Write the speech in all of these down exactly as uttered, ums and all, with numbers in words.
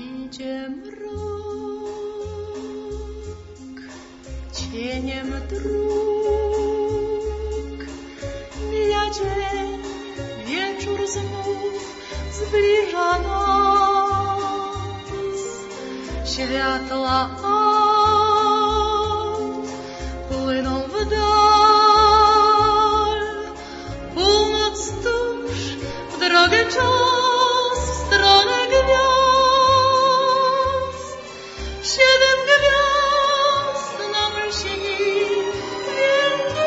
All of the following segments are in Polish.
Idzie mrok cieniem dróg, mija dzień, wieczór znów zbliża nas. Światła aut płyną w dal, północ tuż, w drogę czas, w stronę gwiazd. Siedem gwiazd nam lśni, wielki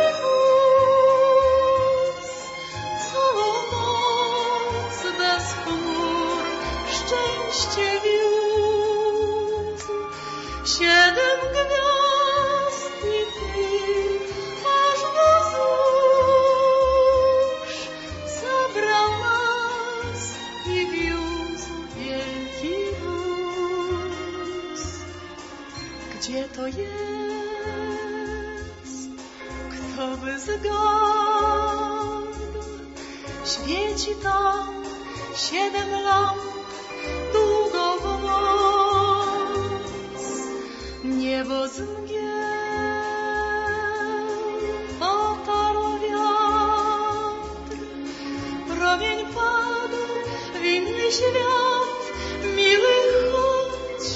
wóz. Całą noc bez chmur szczęście wiózł. Siedem gwiazd i ty, aż wzrusz zabrał nas i wiózł wielki wóz. Gdzie to jest? Kto by zgadł? Świeci tam siedem lamp długo w noc. Niebo z mgieł otarł wiatr, promień padł w inny świat, miły chodź.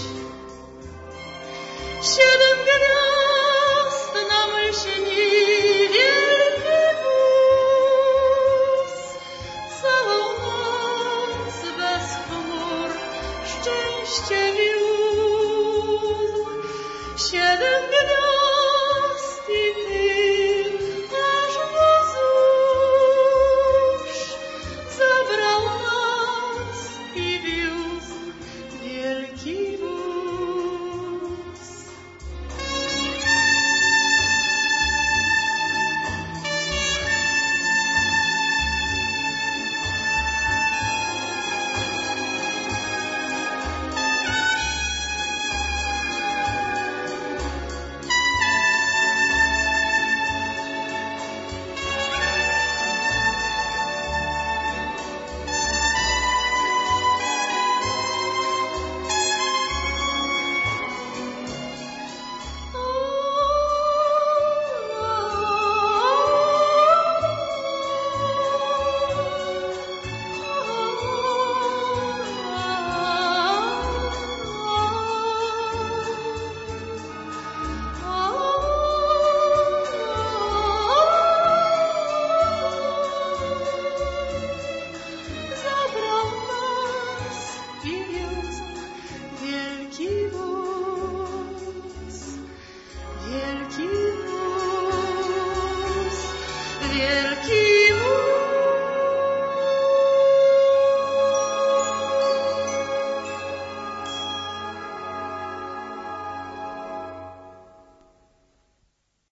Siedem gwiazd nam lśni, wielki wóz. Całą noc bez chmur szczęście wiózł. Siedem gwiazd i ty, aż wzrusz zabrał nas i wiózł wielki wóz. Zabrał nas i wiózł wielki wóz, wielki wóz.